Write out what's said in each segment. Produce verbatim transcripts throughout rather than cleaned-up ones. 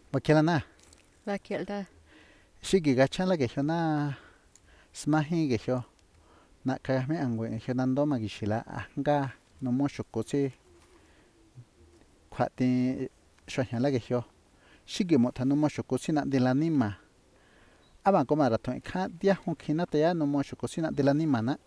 Bakilana Bakilda. shiki gachanla gejona smaji gejo nakajme angwe genando magishila nga nomo shokotsi kjuati xajiala gejo shiki motjanu mo xokotsi na'ndela nima a ba koma ratju'in kjan diajon kjina taya nomo xokotsi na'ndela nima na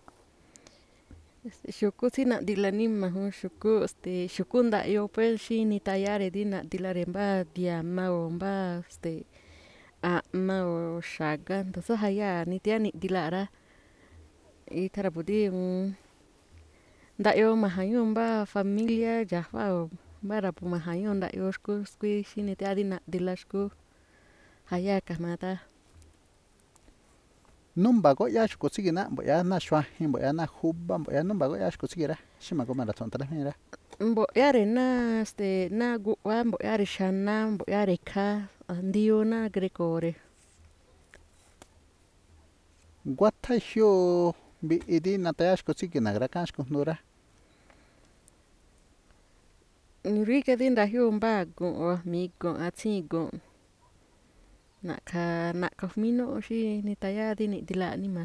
Xuku tsi na'ndila nima jon xuku este xuku nda'yo pues xi nitayare di na'ndilare mba diama o mba este a'ma o xaga ntosa jaya nitia ni'dilara itjara pudi nda'yo majañu mba familia yaja o mbara pu majañu nda'yo xku skui xi nitia di na'ndila xku jaya kajmata numba go'ya xukotsigina mbu'ya na xuajen mbu'ya na juba mbu'ya numba go'ya xukutsigira xima kuma ratju'un talajmira mbo'yare na este na gu'ua mbo'yare xana mbo'yare kja ndiuna ngrekore nguatjaijió mbi'idi nataya xkutsigina graka xkujnura nrika di ndajyo mba gun mi gun atsi gun nakja nakja jminu xi nitaya di ni'ndila nima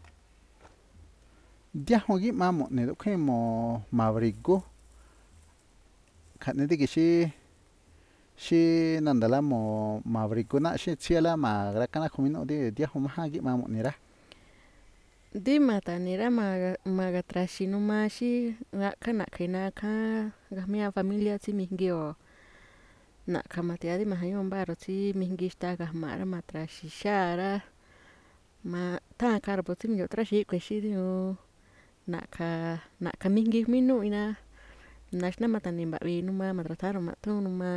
diajon gima mo'ne kjuin mo mabrigu kjane dikixi xi nandala mo mabriguna xi tsiala ma grakana kjuminu di diajon majan gima mo'nira dima tanira ma maga traxi numa xi ngakja nakjina kjan ngajmia familia tsimijnguio nakja matia di majañu mbaro tsimijngi xta gajmara ma traxi xara ma taja tsimio traxi kuexi diu nakja nakja mijngi jminu ina naxna matani mba'ui numa matratjaro matu numa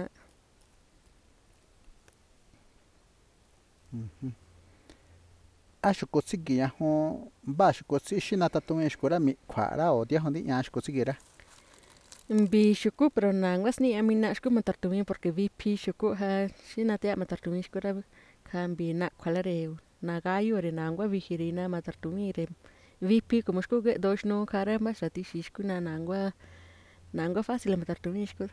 a xukutsigia jon mba xukutsi xi natatu'in xkura mi kjua'ara o diajon ndi'ña xkutsigira mbi xuku pero nangua sni'a mina xku matartu'in porque vipji xuku ja xi natia matartu'in xkura kja mbi nakjualare nagayure nangua vijire na matartu'inre vipji como xku ge'do xnu kjara maxra tixi xkuna nangua nangua fácil matartu'in xku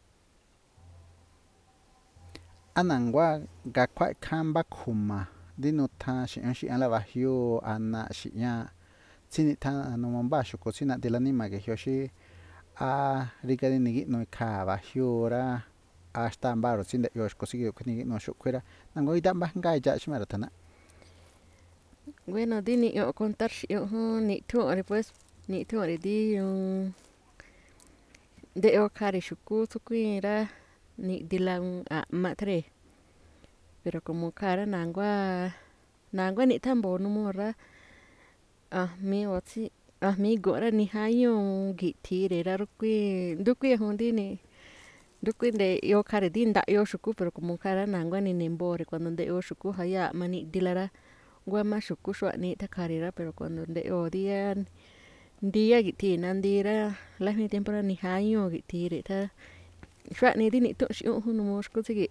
a nangua nga kjua'e kjan mba kjuma di nutjan xi'in xi'anla bajyu a na xi'ña tsinitjan numa mba xukutsi na'ndela nima ngejio xi a rika di niki'nui kja bajyura a xta mbaro tsi nde'yo xkutsigio kjini ki'nu xu'kjuira nangua ida'mba nga ya xmere tjana bueno di ni'ñu contar xi'iu jon nitjiu'ure pues nitjiu'ure di nde'yo kjare xuku tsukui'ira ni'ndila a'ma tjare pero como kjara nangua nangua nitjambo numura ajmi o tsi ajmi gu'ra nijañu ngitjire rukui ndukui jon di ni ndukui nde'yo kjare di nda'yo xuku pero como kjara nangua nini mbore cuando nde'yo xuku jaya a'ma ni'ndilara nguama xuku xu'ani takjarira pero cuando nde'yo dia ndia ngitji nandira lajni tiempora nijañu ngitjire ta xuani di nitu xi'iu jon numa xkutsigi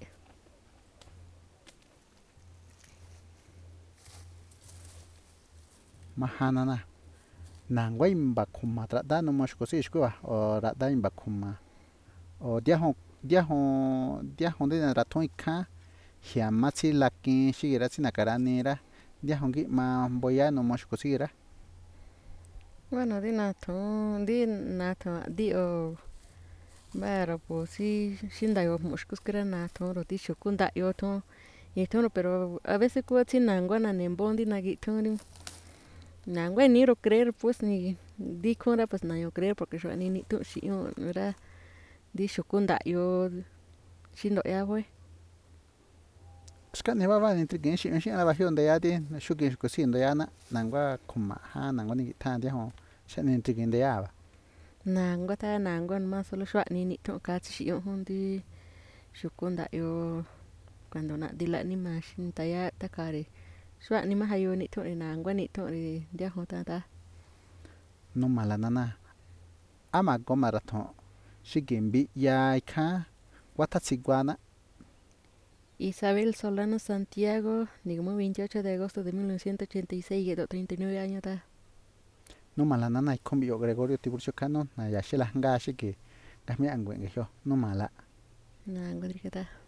majana na nangua imba kjuma tra'nda numa xkutsi xkua o ra'nda imba kjuma o diajon diajon diajon di ratju'in kjan jiama tsilakin xikira tsinakara nira diajon ngima mboya numa xkutsigira bueno di natjun di natjun dio mbaro pu xi xi ndayo jmu xkuskara natjuro di xuku nda'yo tjon itjuro pero a veces kua tsinangua nane mbo di nakitjun nangua niro creer pues ni di kjunra pues naño creer porque xuani nitu xi'iu'ra di xuku nda'yo xi ndo'ya pues ska'ne ba bani nt'rikin xi'iun xi'anla bajyu ndeya di xukin xkutsi ndeya na nangua kjuma jan nangua nikitjan diajon xa'ni nt'rikin ndeyaba nangua ta nangua noma solo xuani nitjun katsi xi'iu jon di xuku nda'yo cuando na'ndila nima xi ntaya takjare xuani majayo nitjun're nangua nitjun're diajon tata numa la nana a ma koma ratjun xiki mbi'ya kjan nguatjatsigua Isabel Solano Santiago nigmu veintiocho de agosto de mil novecientos ochenta y seis ye'do treinta y nueve años ta numa la nana ikjon mbi'yo Gregorio Tiburcio Cano na yaxila nga xiki ngajmia ngüe ngejio numa la nangua nrika ta